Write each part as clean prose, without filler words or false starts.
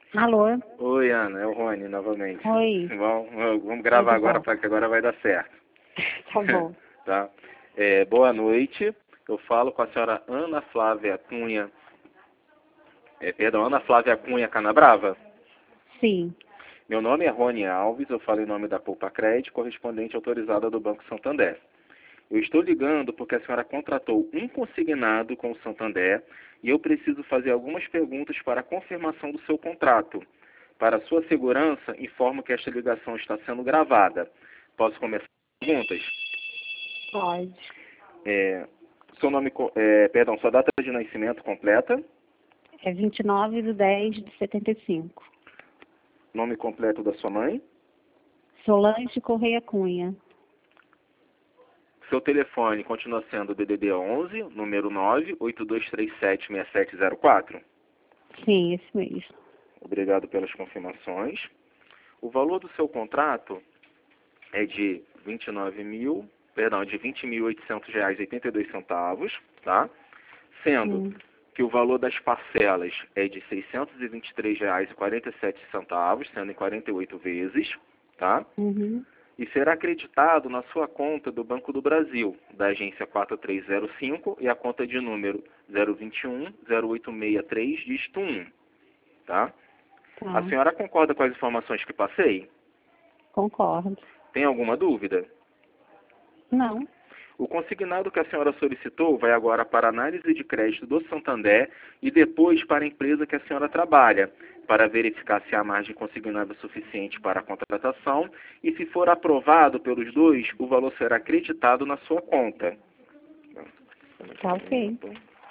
Alô? Oi, Ana, é o Rony novamente. Oi. Vamos gravar agora, para que agora vai dar certo. Tá bom. Tá? Boa noite. Eu falo com a senhora Ana Flávia Cunha. Ana Flávia Cunha Canabrava. Sim. Meu nome é Rony Alves, eu falo em nome da Poupa Crédito, correspondente autorizada do Banco Santander. Eu estou ligando porque a senhora contratou um consignado com o Santander e eu preciso fazer algumas perguntas para a confirmação do seu contrato. Para sua segurança, informo que esta ligação está sendo gravada. Posso começar as perguntas? Pode. Seu nome, sua data de nascimento completa, É 29/10/75. nome completo da sua mãe, Solange Correia Cunha. seu telefone continua sendo o DDD 11, número 982376704. Sim, esse mesmo. Obrigado pelas confirmações. O valor do seu contrato é de R$ 20.800,82, tá? Sendo que o valor das parcelas é de R$ 623,47, sendo em 48 vezes, tá? Uhum. E será acreditado na sua conta do Banco do Brasil, da agência 4305 e a conta de número 021-0863, dígito 1, tá? Tá. A senhora concorda com as informações que passei? Concordo. Tem alguma dúvida? Não. O consignado que a senhora solicitou vai agora para a análise de crédito do Santander e depois para a empresa que a senhora trabalha, para verificar se há margem consignada suficiente para a contratação e, se for aprovado pelos dois, o valor será acreditado na sua conta. Tá ok.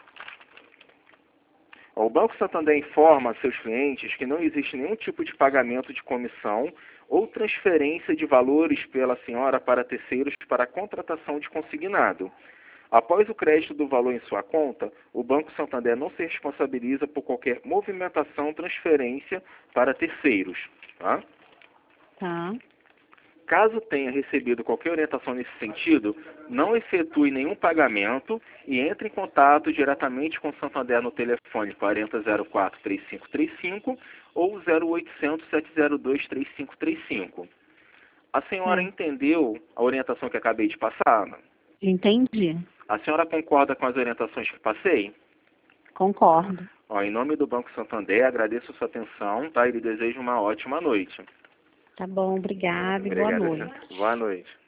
O Banco Santander informa a seus clientes que não existe nenhum tipo de pagamento de comissão ou transferência de valores pela senhora para terceiros para a contratação de consignado. Após o crédito do valor em sua conta, o Banco Santander não se responsabiliza por qualquer movimentação ou transferência para terceiros. Tá? Tá. Caso tenha recebido qualquer orientação nesse sentido, não efetue nenhum pagamento e entre em contato diretamente com o Santander no telefone 4004-3535 ou 0800-702-3535. A senhora entendeu a orientação que acabei de passar, Ana? Entendi. A senhora concorda com as orientações que passei? Concordo. Em nome do Banco Santander, agradeço a sua atenção, tá? E lhe desejo uma ótima noite. Tá bom, obrigada e boa Obrigado. noite. Boa noite.